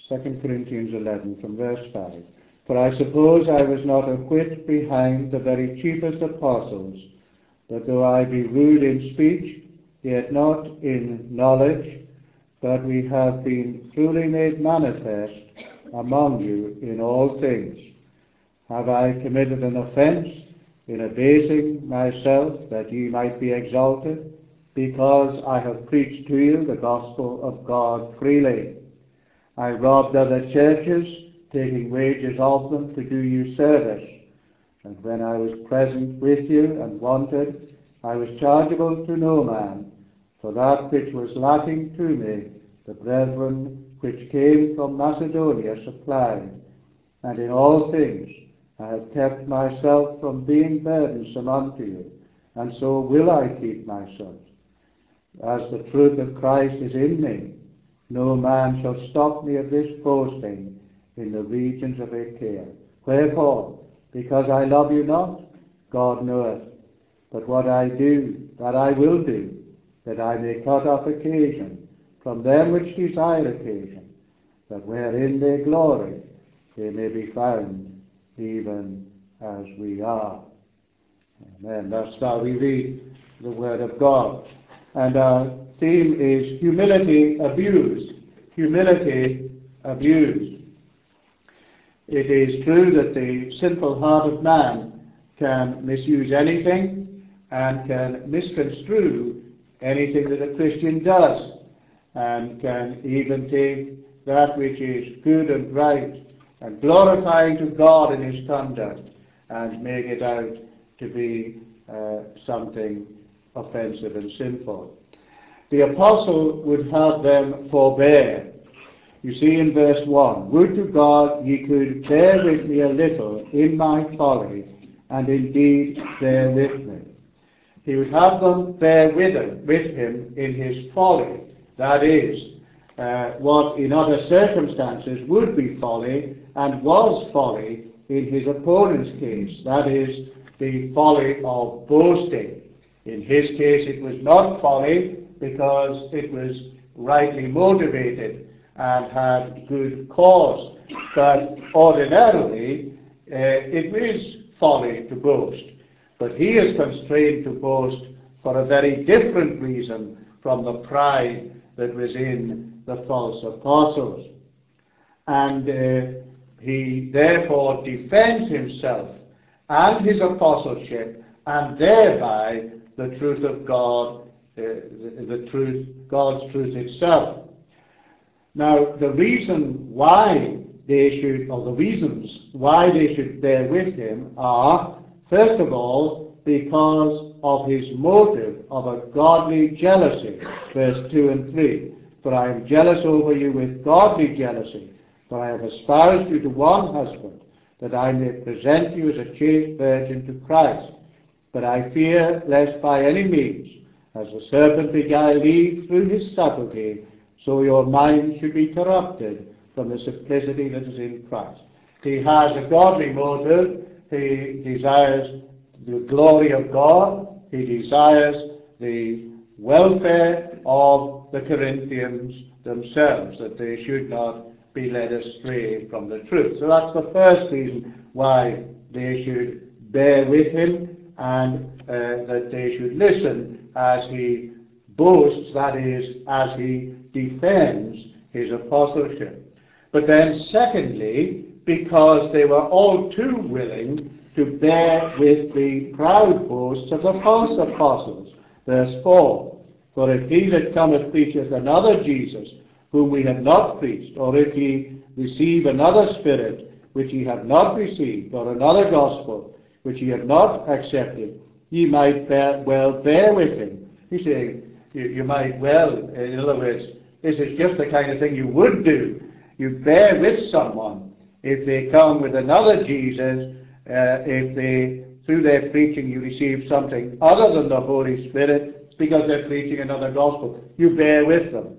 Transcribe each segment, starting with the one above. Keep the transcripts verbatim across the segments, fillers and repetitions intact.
Second Corinthians eleven from verse five. For I suppose I was not a whit behind the very chiefest apostles, but though I be rude in speech, yet not in knowledge, but we have been truly made manifest among you in all things. Have I committed an offence in abasing myself that ye might be exalted, because I have preached to you the gospel of God freely? I robbed other churches, taking wages of them to do you service. And when I was present with you and wanted, I was chargeable to no man, for that which was lacking to me, the brethren which came from Macedonia supplied. And in all things I have kept myself from being burdensome unto you, and so will I keep myself. As the truth of Christ is in me, no man shall stop me of this boasting in the regions of Achaia. Wherefore, because I love you not, God knoweth. But what I do, that I will do, that I may cut off occasion from them which desire occasion, that wherein they glory, they may be found even as we are. Amen. That's how we read the Word of God. And our theme is humility abused. Humility abused. It is true that the sinful heart of man can misuse anything and can misconstrue anything that a Christian does, and can even take that which is good and right and glorifying to God in his conduct and make it out to be uh, something offensive and sinful. The apostle would have them forbear. You see in verse one, would to God ye could bear with me a little in my folly, and indeed bear with me. He would have them bear with him, with him in his folly. That is, uh, what in other circumstances would be folly and was folly in his opponent's case. That is, the folly of boasting. In his case it was not folly because it was rightly motivated and had good cause. But ordinarily uh, it is folly to boast. But he is constrained to boast for a very different reason from the pride that was in the false apostles. And uh, he therefore defends himself and his apostleship, and thereby the truth of God, uh, the, the truth, God's truth itself. Now, the reason why they should, or the reasons why they should bear with him are, first of all, because of his motive of a godly jealousy, verse two and three. For I am jealous over you with godly jealousy, for I have espoused you to one husband, that I may present you as a chaste virgin to Christ. But I fear lest by any means, as the serpent beguiled Eve through his subtlety, so your mind should be corrupted from the simplicity that is in Christ. He has a godly motive. He desires the glory of God. He desires the welfare of the Corinthians themselves, that they should not be led astray from the truth. So that's the first reason why they should bear with him, and uh, that they should listen as he boasts, that is, as he defends his apostleship. But then secondly, because they were all too willing to bear with the proud boasts of the false apostles. Verse four, for if he that cometh preacheth another Jesus, whom we have not preached, or if ye receive another spirit, which ye have not received, or another gospel, which ye have not accepted, ye might bear, well bear with him. He's saying, you, you might well, in other words, this is just the kind of thing you would do. You bear with someone if they come with another Jesus, uh, if they, through their preaching, you receive something other than the Holy Spirit, because they're preaching another gospel. You bear with them.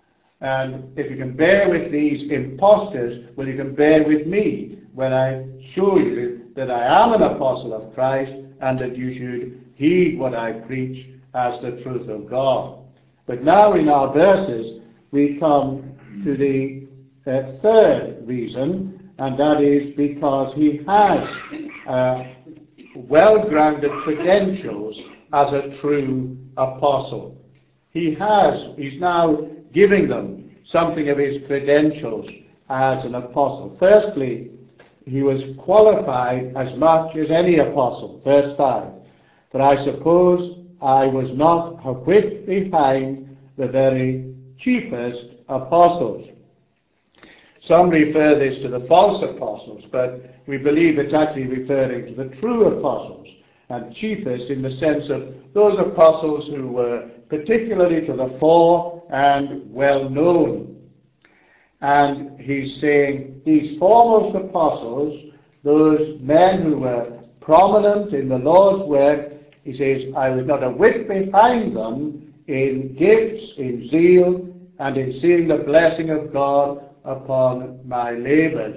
And if you can bear with these impostors, well, you can bear with me when I show you that I am an apostle of Christ, and that you should heed what I preach as the truth of God. But now in our verses, we come to the uh, third reason, and that is because he has uh, well-grounded credentials as a true apostle. He has, he's now giving them something of his credentials as an apostle. Firstly, he was qualified as much as any apostle. Verse five. For I suppose I was not a whit behind the very chiefest apostles. Some refer this to the false apostles, but we believe it's actually referring to the true apostles, and chiefest in the sense of those apostles who were particularly to the fore and well known. And he's saying these foremost apostles, those men who were prominent in the Lord's work, he says, I was not a whit behind them in gifts, in zeal, and in seeing the blessing of God upon my labours.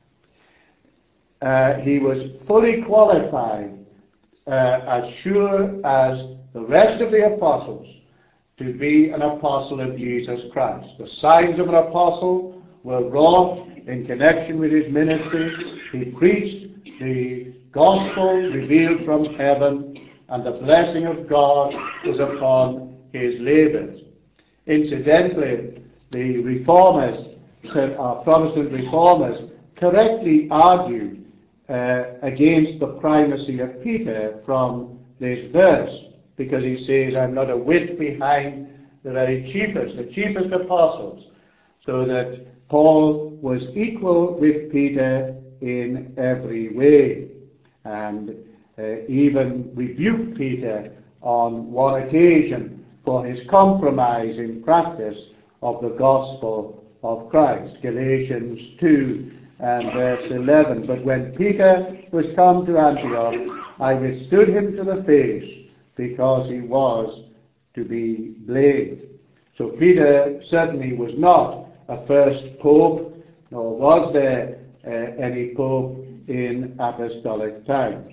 Uh, he was fully qualified, uh, as sure as the rest of the apostles, to be an apostle of Jesus Christ. The signs of an apostle were wrought in connection with his ministry. He preached the gospel revealed from heaven, and the blessing of God was upon his labours. Incidentally, the reformers, our Protestant reformers, correctly argued uh, against the primacy of Peter from this verse, because he says, I'm not a whit behind the very chiefest, the chiefest apostles, so that Paul was equal with Peter in every way, and uh, even rebuked Peter on one occasion for his compromising practice of the gospel of Christ. Galatians two and verse eleven. But when Peter was come to Antioch, I withstood him to the face, because he was to be blamed. So Peter certainly was not a first pope, nor was there uh, any pope in apostolic times.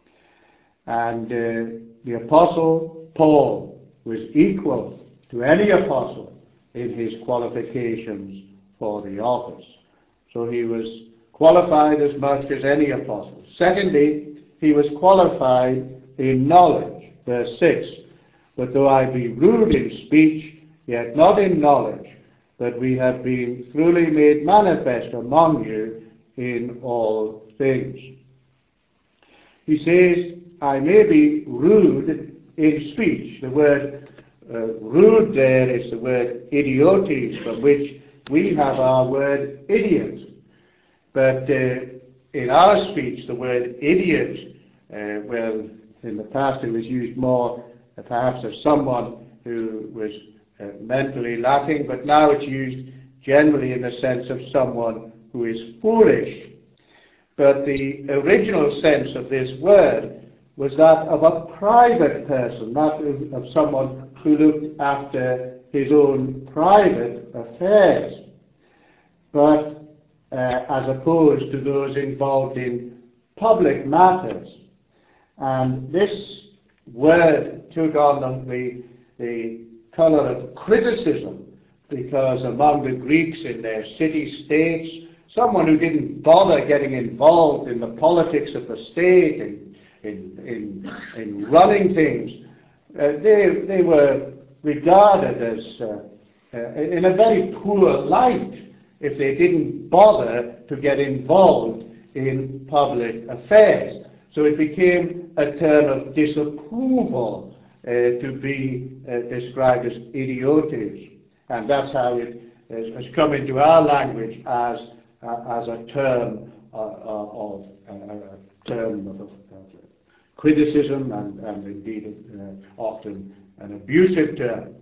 And uh, the apostle Paul was equal to any apostle in his qualifications for the office. So he was qualified as much as any apostle. Secondly, he was qualified in knowledge. Verse six, but though I be rude in speech, yet not in knowledge, but we have been truly made manifest among you in all things. He says, I may be rude in speech. The word uh, rude there is the word idiotes, from which we have our word idiot. But uh, in our speech, the word idiot, uh, well, in the past it was used more uh, perhaps of someone who was uh, mentally lacking, but now it's used generally in the sense of someone who is foolish. But the original sense of this word was that of a private person, not of, of someone who looked after his own private affairs, but uh, as opposed to those involved in public matters. And this word took on the, the colour of criticism, because among the Greeks in their city-states, someone who didn't bother getting involved in the politics of the state and in, in, in running things, uh, they, they were regarded as uh, uh, in a very poor light if they didn't bother to get involved in public affairs. So it became a term of disapproval uh, to be uh, described as idiotes. And that's how it has come into our language as, uh, as a term uh, of uh, a term of, of criticism, and, and indeed uh, often an abusive term.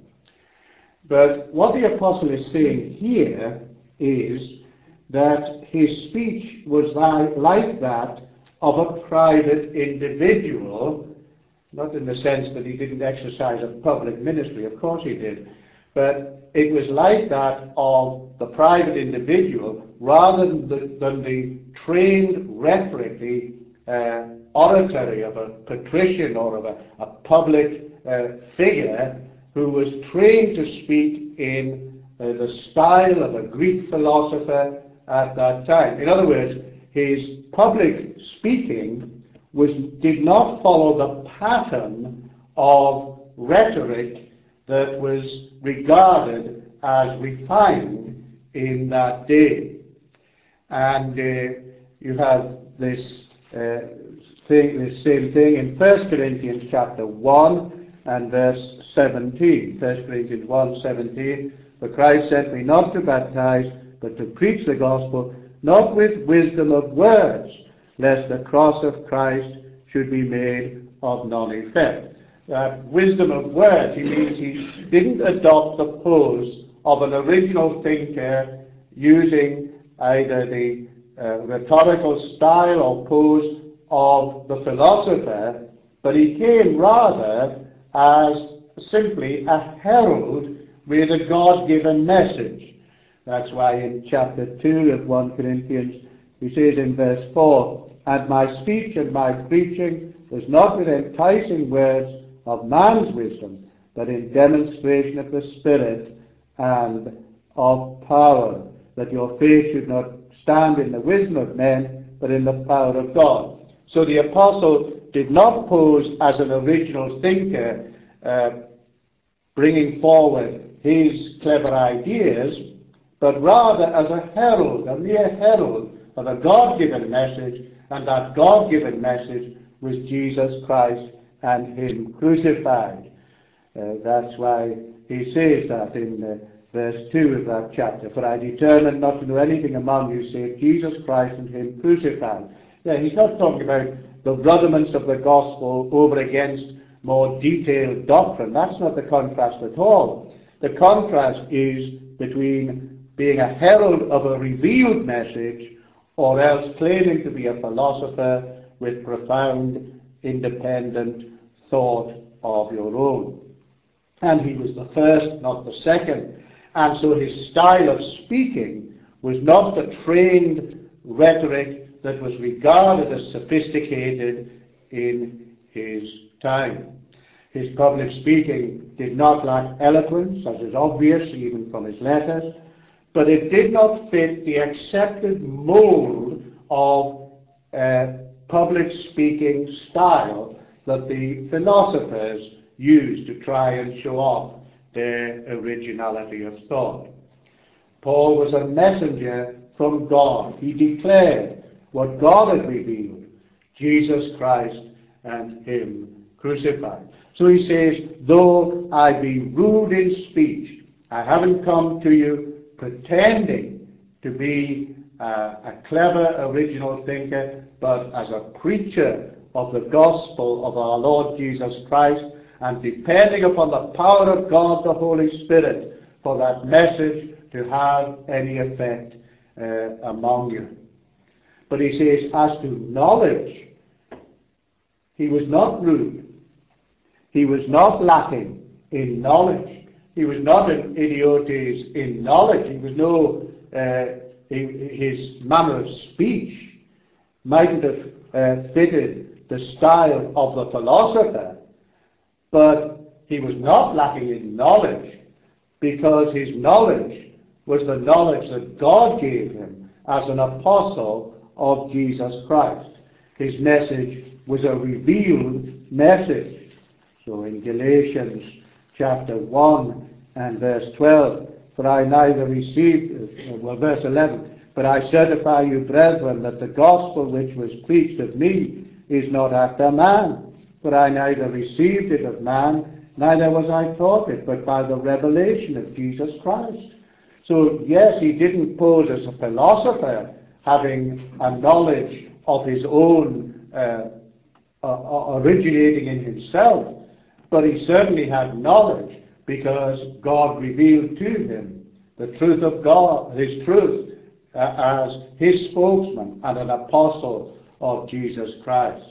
But what the apostle is saying here is that his speech was like, like that of a private individual, not in the sense that he didn't exercise a public ministry, of course he did, but it was like that of the private individual rather than the, than the trained rhetoric, the uh, oratory of a patrician or of a, a public uh, figure who was trained to speak in uh, the style of a Greek philosopher at that time. In other words, his public speaking was did not follow the pattern of rhetoric that was regarded as refined in that day. And uh, you have this uh, thing, this same thing in First Corinthians chapter one and verse seventeen. First Corinthians one seventeen. For Christ sent me not to baptize, but to preach the gospel, not with wisdom of words, lest the cross of Christ should be made of none effect. That wisdom of words, he means he didn't adopt the pose of an original thinker using either the uh, rhetorical style or pose of the philosopher, but he came rather as simply a herald with a God-given message. That's why in chapter two of First Corinthians, he says in verse four, and my speech and my preaching was not with enticing words of man's wisdom, but in demonstration of the Spirit and of power, that your faith should not stand in the wisdom of men, but in the power of God. So the apostle did not pose as an original thinker, uh, bringing forward his clever ideas, but rather as a herald, a mere herald of a God-given message, and that God-given message was Jesus Christ and him crucified. Uh, that's why he says that in uh, verse two of that chapter. For I determined not to know anything among you save Jesus Christ and him crucified. Yeah, he's not talking about the rudiments of the gospel over against more detailed doctrine. That's not the contrast at all. The contrast is between being a herald of a revealed message or else claiming to be a philosopher with profound independent thought of your own. And he was the first, not the second. And so his style of speaking was not the trained rhetoric that was regarded as sophisticated in his time. His public speaking did not lack eloquence, as is obvious even from his letters, but it did not fit the accepted mold of uh, public speaking style that the philosophers used to try and show off their originality of thought. Paul was a messenger from God. He declared what God had revealed, Jesus Christ and him crucified. So he says, though I be rude in speech, I haven't come to you pretending to be uh, a clever original thinker, but as a preacher of the gospel of our Lord Jesus Christ, and depending upon the power of God the Holy Spirit for that message to have any effect uh, among you. But he says, as to knowledge, he was not rude. He was not lacking in knowledge. He was not an idiotes in knowledge. He was no, uh, his manner of speech mightn't have uh, fitted the style of the philosopher, but he was not lacking in knowledge, because his knowledge was the knowledge that God gave him as an apostle of Jesus Christ. His message was a revealed message. So in Galatians chapter one and verse twelve, for I neither received, well, verse eleven, but I certify you, brethren, that the gospel which was preached of me is not after man. For I neither received it of man, neither was I taught it, but by the revelation of Jesus Christ. So, yes, he didn't pose as a philosopher, having a knowledge of his own, uh, uh, originating in himself, but he certainly had knowledge because God revealed to him the truth of God, his truth, uh, as his spokesman and an apostle of Jesus Christ.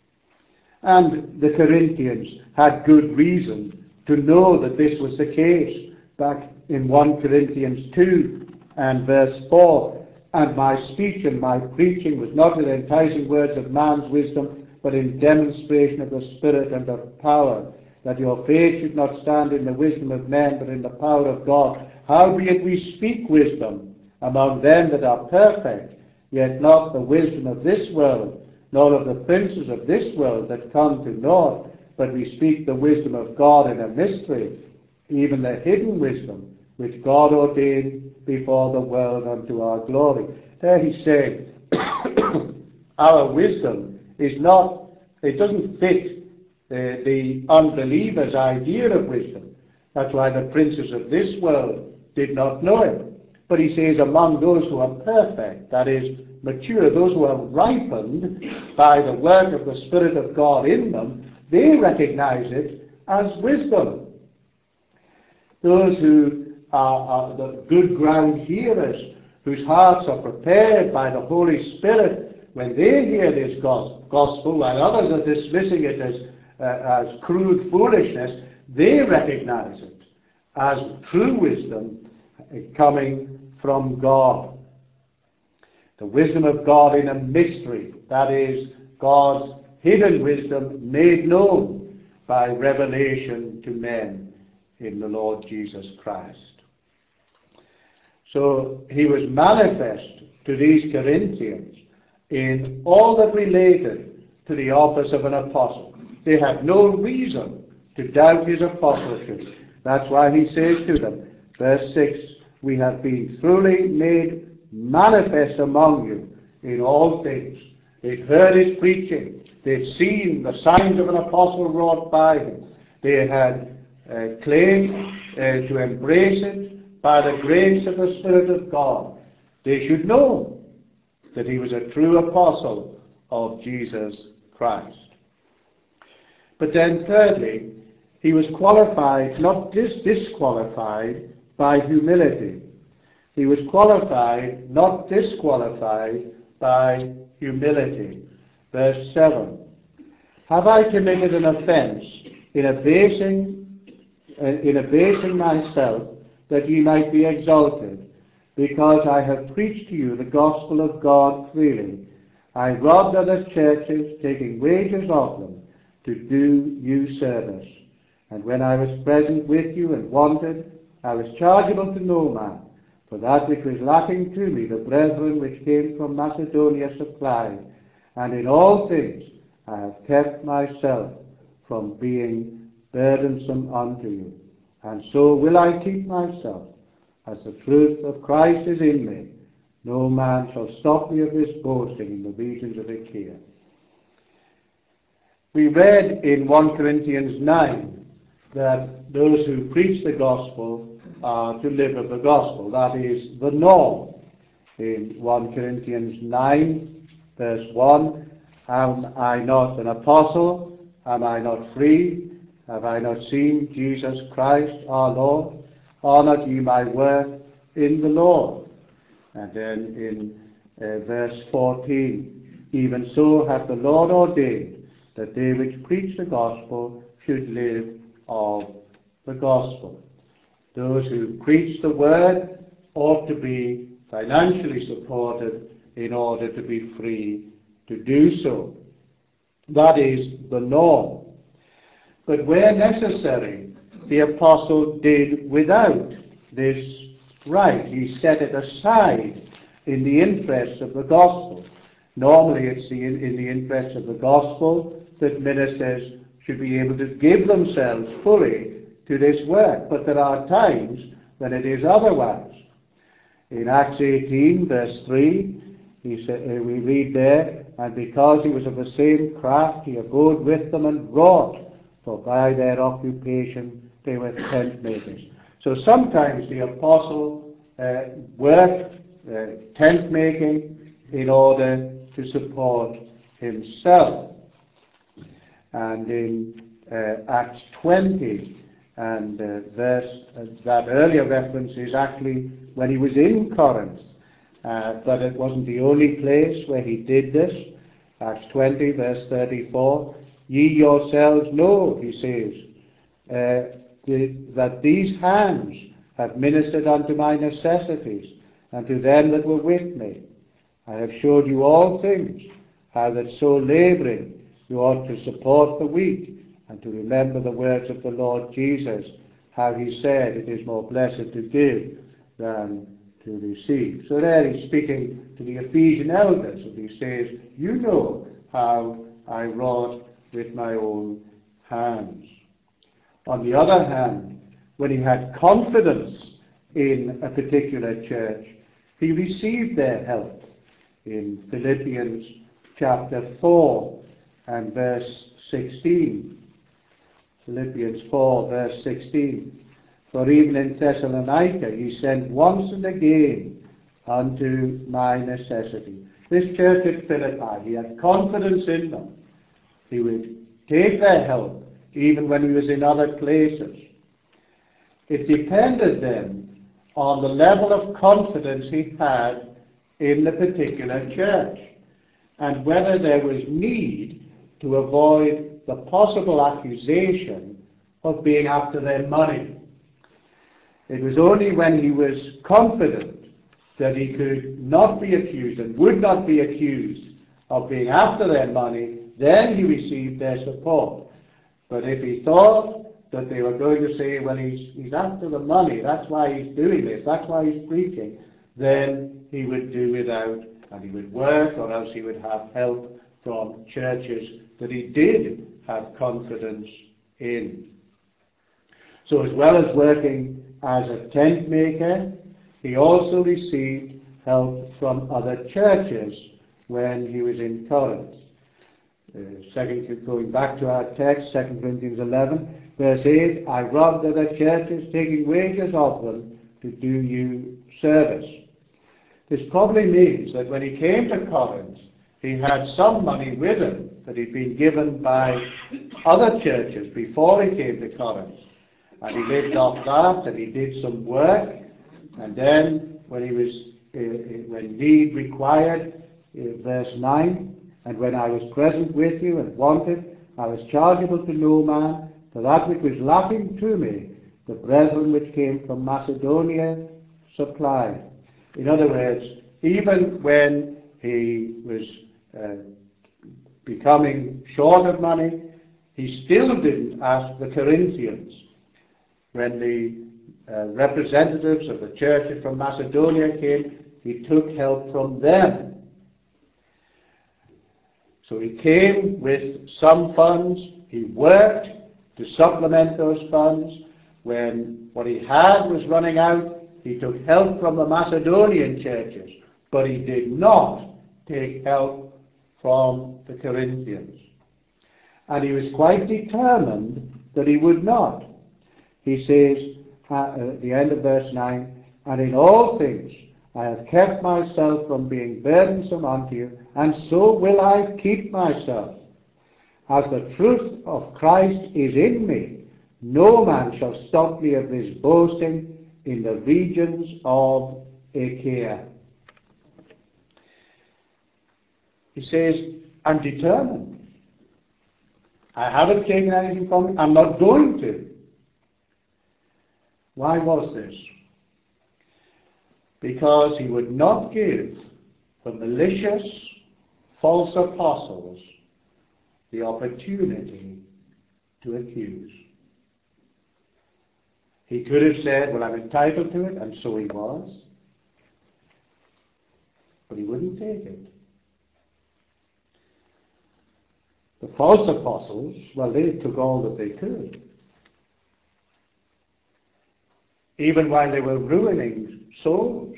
And the Corinthians had good reason to know that this was the case. Back in First Corinthians two and verse four, and my speech and my preaching was not with enticing words of man's wisdom, but in demonstration of the Spirit and of power, that your faith should not stand in the wisdom of men, but in the power of God. Howbeit we speak wisdom among them that are perfect, yet not the wisdom of this world, nor of the princes of this world that come to naught, but we speak the wisdom of God in a mystery, even the hidden wisdom, which God ordained before the world unto our glory. There he's saying, our wisdom is not, it doesn't fit uh, the unbeliever's idea of wisdom. That's why the princes of this world did not know it. But he says among those who are perfect, that is, mature, those who are ripened by the work of the Spirit of God in them, they recognize it as wisdom. Those who are, are the good ground hearers, whose hearts are prepared by the Holy Spirit, when they hear this gospel, while others are dismissing it as, uh, as crude foolishness, they recognize it as true wisdom coming from God. The wisdom of God in a mystery, that is, God's hidden wisdom made known by revelation to men in the Lord Jesus Christ. So he was manifest to these Corinthians in all that related to the office of an apostle. They had no reason to doubt his apostleship. That's why he says to them, verse six, we have been truly made manifest among you in all things. They'd heard his preaching. They'd seen the signs of an apostle wrought by him. They had uh, claimed uh, to embrace it by the grace of the Spirit of God. They should know that he was a true apostle of Jesus Christ. But then thirdly, he was qualified, not dis- disqualified, by humility. He was qualified, not disqualified, by humility. Verse seven. Have I committed an offence in abasing, uh, in abasing myself, that ye might be exalted, because I have preached to you the gospel of God freely? I robbed other churches, taking wages of them, to do you service. And when I was present with you and wanted, I was chargeable to no man. For that which was lacking to me, the brethren which came from Macedonia supplied. And in all things I have kept myself from being burdensome unto you. And so will I keep myself, as the truth of Christ is in me. No man shall stop me of this boasting in the regions of Achaia. We read in First Corinthians nine that those who preach the gospel are to live of the gospel. That is the norm. In First Corinthians nine, verse one, am I not an apostle? Am I not free? Have I not seen Jesus Christ our Lord? Honour ye my work in the Lord. And then in uh, verse fourteen, even so hath the Lord ordained that they which preach the gospel should live of the gospel. Those who preach the word ought to be financially supported in order to be free to do so. That is the norm. But where necessary, the apostle did without this right. He set it aside in the interests of the gospel. Normally it's the, in the interests of the gospel that ministers should be able to give themselves fully to this work. But there are times when it is otherwise. In Acts eighteen, verse three, he sa- uh, we read there, and because he was of the same craft, he abode with them and wrought, for by their occupation they were tent makers. So sometimes the apostle uh, worked uh, tent making in order to support himself. And in uh, Acts twenty, and uh, verse, uh, that earlier reference is actually when he was in Corinth, uh, but it wasn't the only place where he did this. Acts twenty, verse thirty-four, ye yourselves know, he says, uh, the, that these hands have ministered unto my necessities, and to them that were with me. I have showed you all things, how that so labouring you ought to support the weak, and to remember the words of the Lord Jesus, how he said it is more blessed to give than to receive. So there he's speaking to the Ephesian elders, and he says, you know how I wrought with my own hands. On the other hand, when he had confidence in a particular church, he received their help. In Philippians chapter four and verse sixteen. Philippians four verse sixteen. For even in Thessalonica he sent once and again unto my necessity. This church at Philippi, he had confidence in them. He would take their help even when he was in other places. It depended then on the level of confidence he had in the particular church, and whether there was need to avoid the possible accusation of being after their money. It was only when he was confident that he could not be accused and would not be accused of being after their money, then he received their support. But if he thought that they were going to say, well, he's, he's after the money, that's why he's doing this, that's why he's preaching, then he would do without, and he would work, or else he would have help from churches that he did have confidence in. So as well as working as a tent maker, he also received help from other churches when he was in Corinth. Uh, second, going back to our text, Second Corinthians eleven, verse eight, I robbed other churches, taking wages of them to do you service. This probably means that when he came to Corinth, he had some money with him that he'd been given by other churches before he came to Corinth. And he lived off that, and he did some work, and then when he was, uh, when need required, uh, verse nine, and when I was present with you and wanted, I was chargeable to no man, for that which was lacking to me, the brethren which came from Macedonia supplied. In other words, even when he was uh, becoming short of money, he still didn't ask the Corinthians. When the uh, representatives of the churches from Macedonia came, he took help from them. So he came with some funds, he worked to supplement those funds. When what he had was running out, he took help from the Macedonian churches, but he did not take help from the Corinthians. And he was quite determined that he would not. He says uh, at the end of verse nine, and in all things I have kept myself from being burdensome unto you, and so will I keep myself. As the truth of Christ is in me, no man shall stop me of this boasting in the regions of Achaia. He says, I'm determined. I haven't taken anything from it. I'm not going to. Why was this? Because he would not give the malicious, false apostles the opportunity to accuse. He could have said, well, I'm entitled to it, and so he was. But he wouldn't take it. The false apostles, well, they took all that they could. Even while they were ruining souls.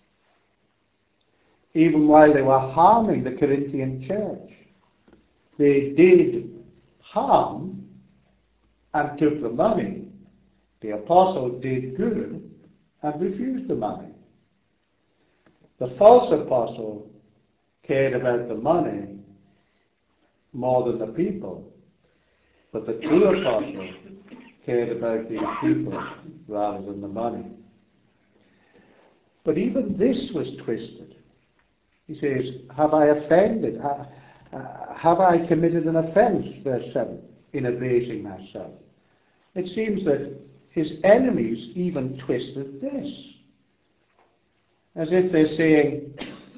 Even while they were harming the Corinthian church. They did harm and took the money. The apostle did good and refused the money. The false apostle cared about the money more than the people, but the true apostle cared about the people rather than the money. But even this was twisted. He says, have I offended? Have I committed an offense, verse seven, in abasing myself? It seems that his enemies even twisted this, as if they're saying,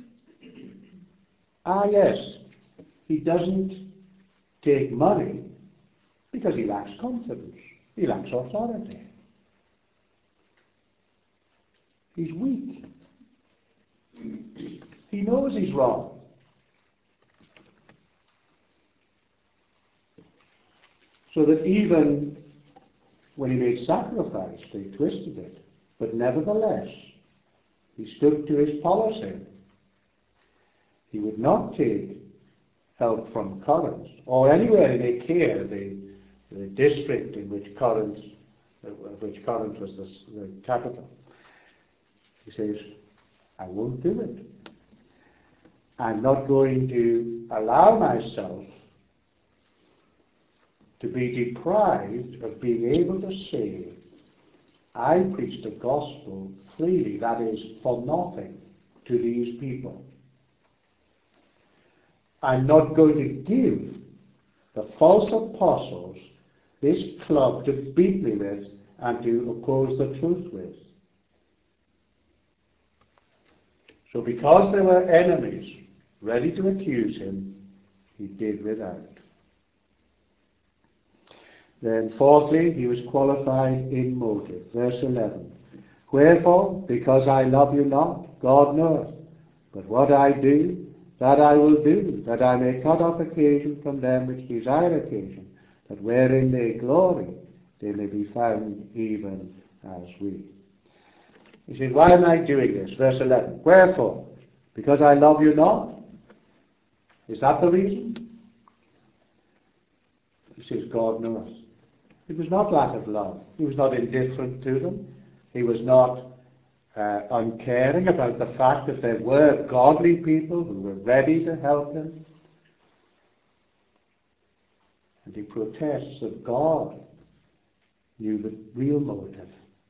ah yes, he doesn't take money because he lacks confidence, he lacks authority. He's weak. He knows he's wrong. So that even when he made sacrifice, they twisted it. But nevertheless, he stuck to his policy. He would not take help from Corinth, or anywhere in Achaia, the, the district in which Corinth, uh, which Corinth was the, the capital. He says, I won't do it. I'm not going to allow myself to be deprived of being able to say, I preach the gospel freely, that is, for nothing, to these people. I'm not going to give the false apostles this club to beat me with and to oppose the truth with. So because there were enemies ready to accuse him, he did without. Then fourthly, he was qualified in motive. Verse eleven. Wherefore, because I love you not, God knoweth, but what I do, that I will do, that I may cut off occasion from them which desire occasion, that wherein they glory, they may be found even as we. He said, why am I doing this? Verse eleven. Wherefore? Because I love you not? Is that the reason? He says, God knows. It was not lack of love. He was not indifferent to them. He was not uh, uncaring about the fact that there were godly people who were ready to help him. And he protests that God knew the real motive.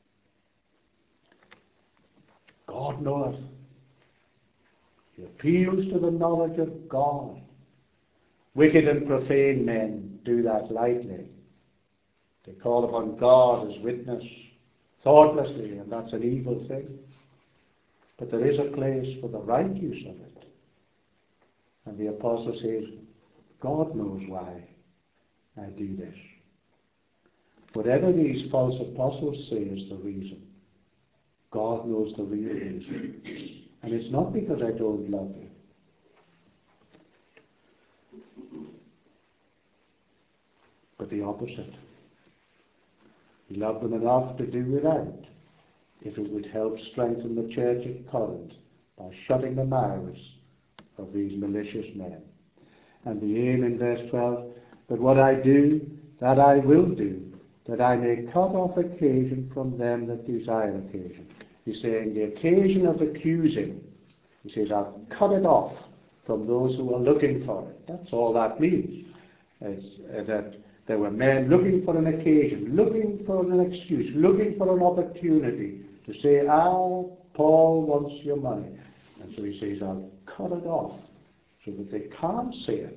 God knoweth. He appeals to the knowledge of God. Wicked and profane men do that lightly. They call upon God as witness thoughtlessly, and that's an evil thing. But there is a place for the right use of it. And the apostle says, God knows why I do this. Whatever these false apostles say is the reason, God knows the real reason. And it's not because I don't love you. But the opposite. He loved them enough to do without, if it would help strengthen the church at Corinth by shutting the mouths of these malicious men. And the aim in verse twelve, but what I do, that I will do, that I may cut off occasion from them that desire occasion. He's saying the occasion of accusing, he says, I'll cut it off from those who are looking for it. That's all that means. It's, uh, that there were men looking for an occasion, looking for an excuse, looking for an opportunity to say, ah, Paul wants your money. And so he says, I'll cut it off so that they can't say it.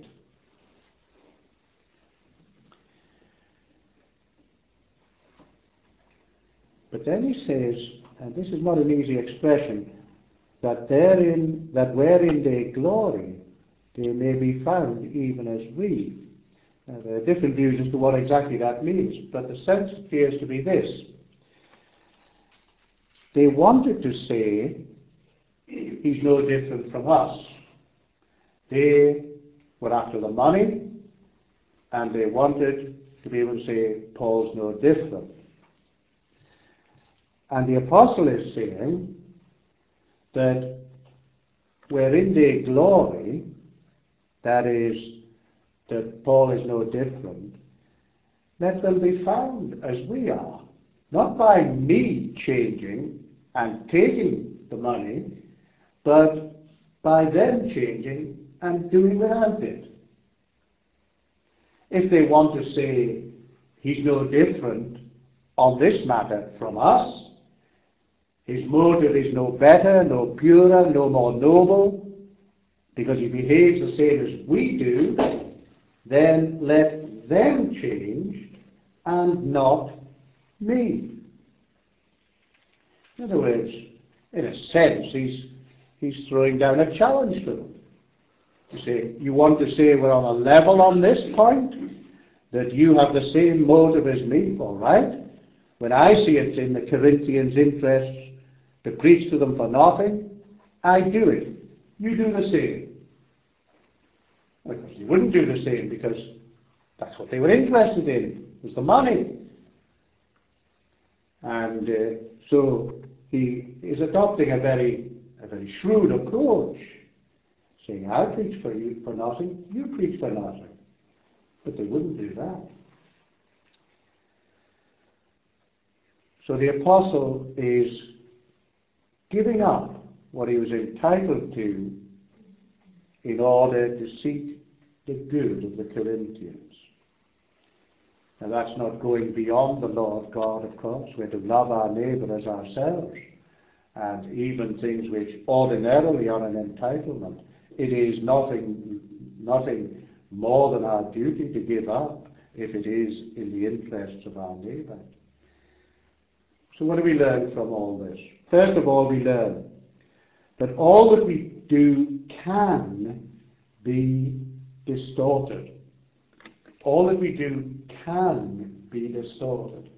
But then he says, and this is not an easy expression, that therein, that wherein they glory, they may be found even as we. Now, there are different views as to what exactly that means, but the sense appears to be this. They wanted to say, he's no different from us. They were after the money, and they wanted to be able to say, Paul's no different. And the apostle is saying that wherein they glory, that is, that Paul is no different, let them be found as we are. Not by me changing and taking the money, but by them changing and doing without it. If they want to say he's no different on this matter from us, his motive is no better, no purer, no more noble, because he behaves the same as we do, then let them change and not me. In other words, in a sense, he's, he's throwing down a challenge to them. You say, you want to say we're on a level on this point? That you have the same motive as me, all right? When I see it in the Corinthians' interests to preach to them for nothing, I do it. You do the same. Of course, you wouldn't do the same because that's what they were interested in, was the money. And uh, so he is adopting a very, a very shrewd approach, saying, I preach for you for nothing, you preach for nothing. But they wouldn't do that. So the apostle is giving up what he was entitled to in order to seek the good of the Corinthians. Now that's not going beyond the law of God, of course. We're to love our neighbour as ourselves. And even things which ordinarily are an entitlement, it is nothing, nothing more than our duty to give up if it is in the interests of our neighbour. So what do we learn from all this? First of all, we learn that all that we do can be distorted. All that we do can be distorted.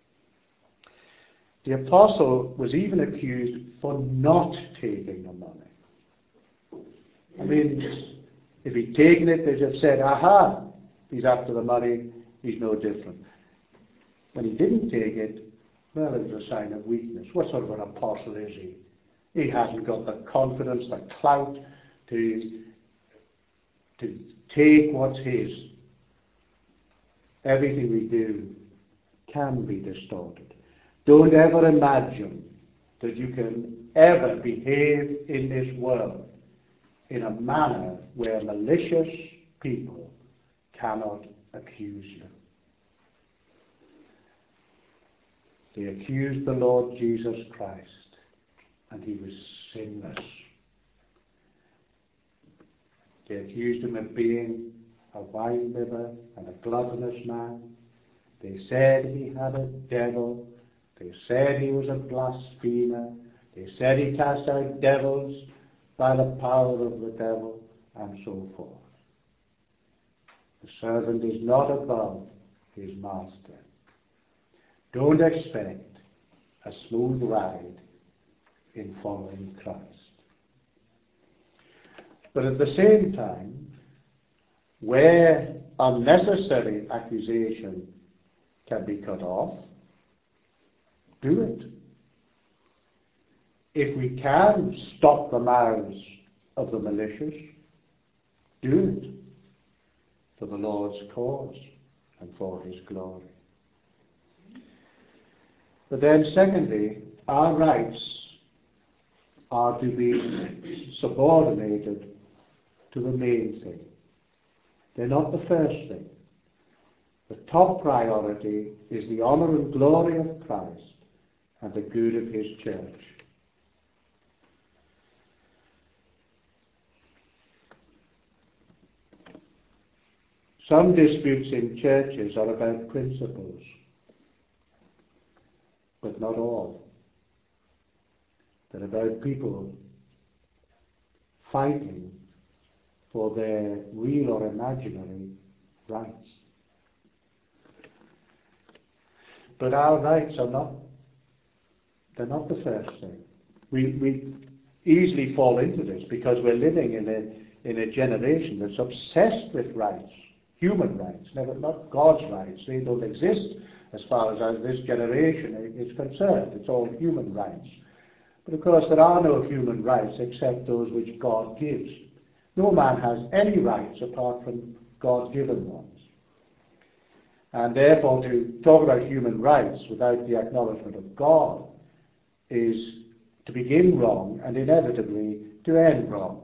The apostle was even accused for not taking the money. I mean, if he'd taken it, they'd have said, aha, he's after the money, he's no different. When he didn't take it, well, it was a sign of weakness. What sort of an apostle is he? He hasn't got the confidence, the clout to, to take what's his. Everything we do can be distorted. Don't ever imagine that you can ever behave in this world in a manner where malicious people cannot accuse you. They accused the Lord Jesus Christ, and he was sinless. They accused him of being a wine-bibber and a gluttonous man. They said he had a devil. They said he was a blasphemer. They said he cast out devils by the power of the devil, and so forth. The servant is not above his master. Don't expect a smooth ride in following Christ. But at the same time, where unnecessary accusation can be cut off, do it. If we can stop the mouths of the malicious, do it for the Lord's cause and for his glory. But then secondly, our rights are to be subordinated to the main thing. They're not the first thing. The top priority is the honour and glory of Christ and the good of his church. Some disputes in churches are about principles, but not all. They're about people fighting for their real or imaginary rights. But our rights are not, they're not the first thing. We, we easily fall into this because we're living in a, in a generation that's obsessed with rights, human rights, never, not God's rights. They don't exist as far as, as this generation is concerned. It's all human rights. But of course there are no human rights except those which God gives. No man has any rights apart from God-given ones. And therefore to talk about human rights without the acknowledgement of God is to begin wrong and inevitably to end wrong.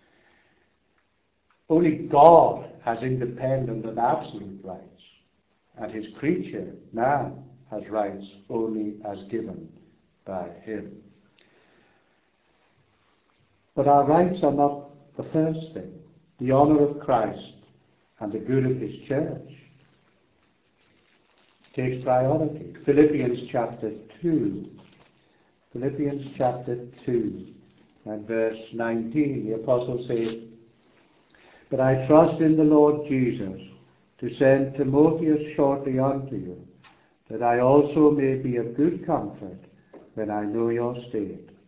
Only God has independent and absolute rights, and his creature, man, has rights only as given by him. But our rights are not the first thing. The honour of Christ and the good of his church takes priority. Philippians chapter two. Philippians chapter two and verse nineteen, the apostle says, "But I trust in the Lord Jesus to send Timotheus shortly unto you, that I also may be of good comfort when I know your state.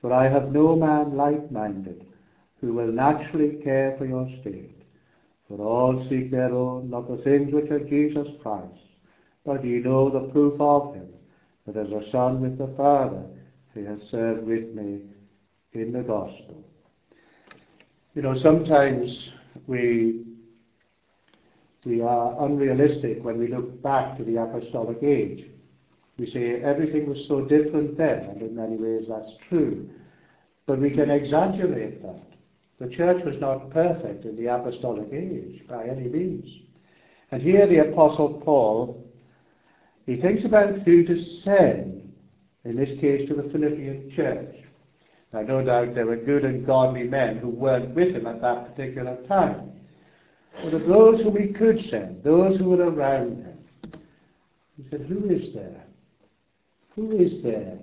For I have no man like-minded who will naturally care for your state. For all seek their own, not the things which are Jesus Christ. But ye know the proof of him, that as a son with the Father, he has served with me in the gospel. You know, sometimes we we are unrealistic when we look back to the apostolic age. We say everything was so different then, and in many ways that's true. But we can exaggerate that. The church was not perfect in the apostolic age by any means. And here the Apostle Paul, he thinks about who to send, in this case to the Philippian church. Now, no doubt there were good and godly men who weren't with him at that particular time. But of those whom he could send, those who were around him, he said, who is there? Who is there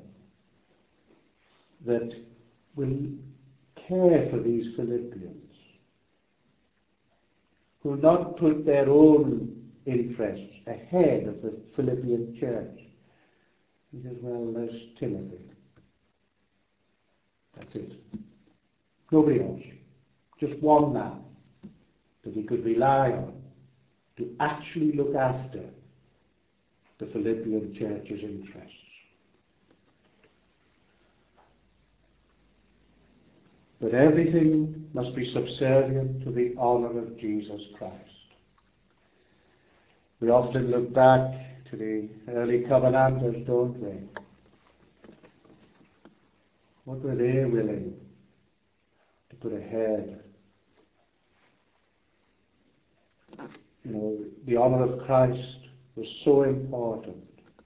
that will care for these Philippians, who will not put their own interests ahead of the Philippian church? He says, well, there's Timothy. That's it. Nobody else. Just one man that he could rely on to actually look after the Philippian church's interests. But everything must be subservient to the honour of Jesus Christ. We often look back to the early Covenanters, don't we? What were they willing to put ahead? You know, the honour of Christ was so important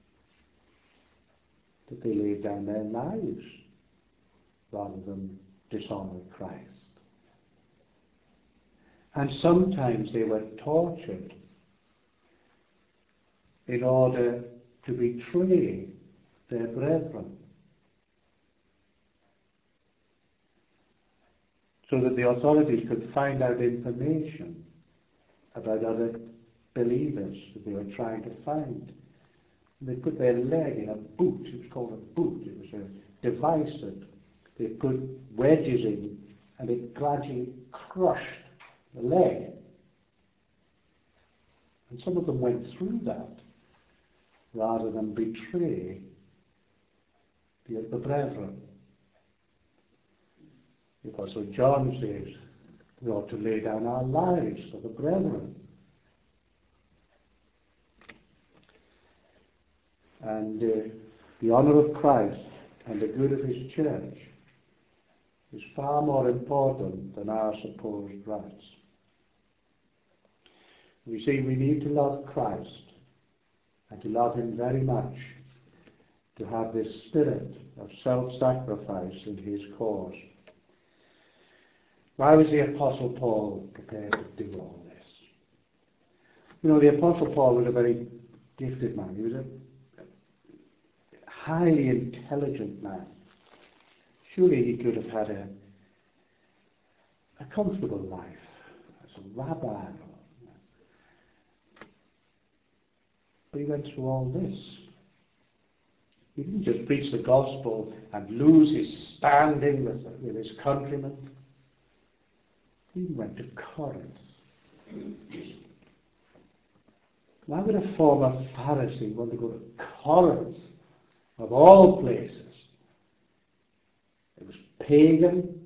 that they laid down their lives rather than dishonour Christ. And sometimes they were tortured in order to betray their brethren, so that the authorities could find out information about other believers that they were trying to find. And they put their leg in a boot. It was called a boot. It was a device that they put wedges in, and it gradually crushed the leg. And some of them went through that rather than betray the, the brethren. The Apostle John says we ought to lay down our lives for the brethren. And uh, the honour of Christ and the good of his church is far more important than our supposed rights. We see we need to love Christ and to love him very much, to have this spirit of self-sacrifice in his cause. Why was the Apostle Paul prepared to do all this? You know, the Apostle Paul was a very gifted man. He was a highly intelligent man. Surely he could have had a, a comfortable life as a rabbi. But he went through all this. He didn't just preach the gospel and lose his standing with, with his countrymen. He went to Corinth. Why would a former Pharisee want to go to Corinth, of all places? It was pagan.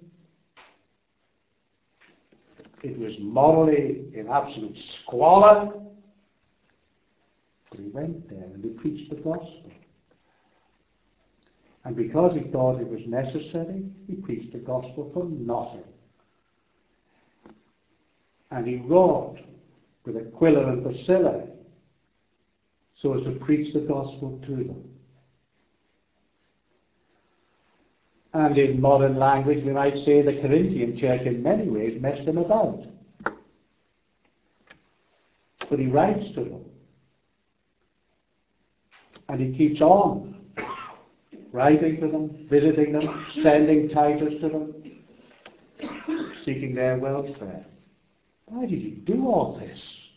It was morally in absolute squalor. But he went there and he preached the gospel. And because he thought it was necessary, he preached the gospel for nothing. And he wrote with Aquila and Priscilla so as to preach the gospel to them. And in modern language, we might say the Corinthian church in many ways messed him about. But he writes to them. And he keeps on writing to them, visiting them, sending Titus to them, seeking their welfare. Why did he do all this?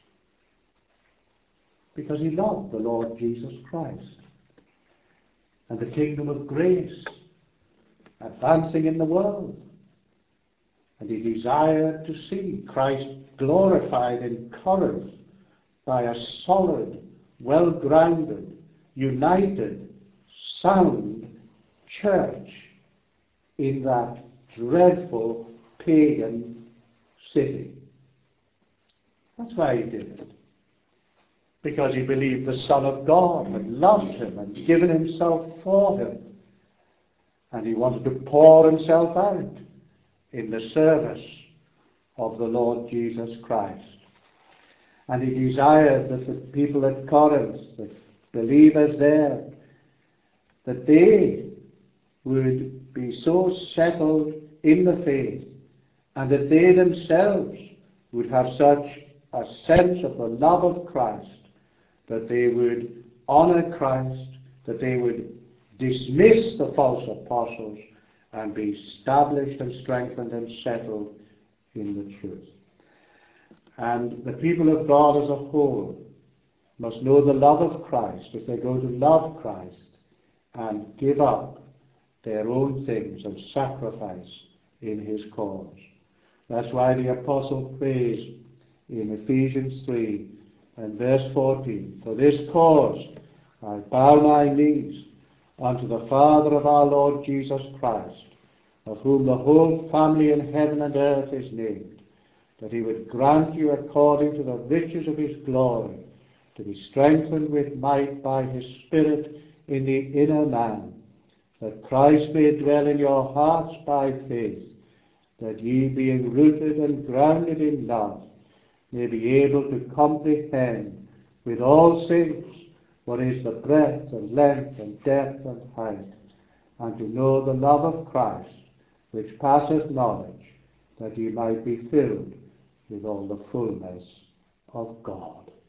Because he loved the Lord Jesus Christ and the kingdom of grace. advancing in the world. And he desired to see Christ glorified in Corinth by a solid, well-grounded, united, sound church in that dreadful pagan city. That's why he did it. Because he believed the Son of God had loved him and given himself for him. And he wanted to pour himself out in the service of the Lord Jesus Christ. And he desired that the people at Corinth, the believers there, that they would be so settled in the faith, and that they themselves would have such a sense of the love of Christ, that they would honor Christ, that they would dismiss the false apostles, and be established and strengthened and settled in the truth. And the people of God as a whole must know the love of Christ if they're going to love Christ and give up their own things and sacrifice in his cause. That's why the apostle prays in Ephesians three and verse fourteen, "For this cause I bow my knees unto the Father of our Lord Jesus Christ, of whom the whole family in heaven and earth is named, that he would grant you according to the riches of his glory to be strengthened with might by his Spirit in the inner man, that Christ may dwell in your hearts by faith, that ye, being rooted and grounded in love, may be able to comprehend with all saints what is the breadth and length and depth and height, and to know the love of Christ, which passeth knowledge, that ye might be filled with all the fullness of God."